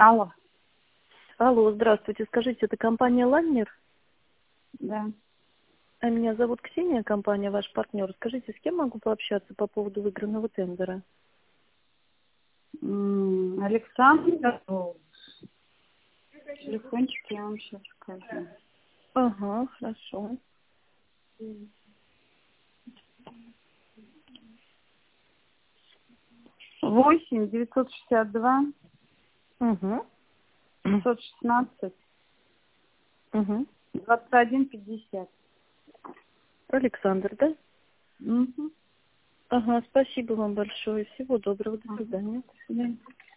Алло. Алло, здравствуйте. Скажите, это компания «Лайнер»? Да. Меня зовут Ксения, компания «Ваш партнер». Скажите, с кем могу пообщаться по поводу выигранного тендера? Александр. Телефончик я вам сейчас скажу. Ага, хорошо. 8-962 Угу. 516 Угу. 21-50. Александр, да? Угу. Ага, спасибо вам большое. Всего доброго. До Ага. свидания. До свидания.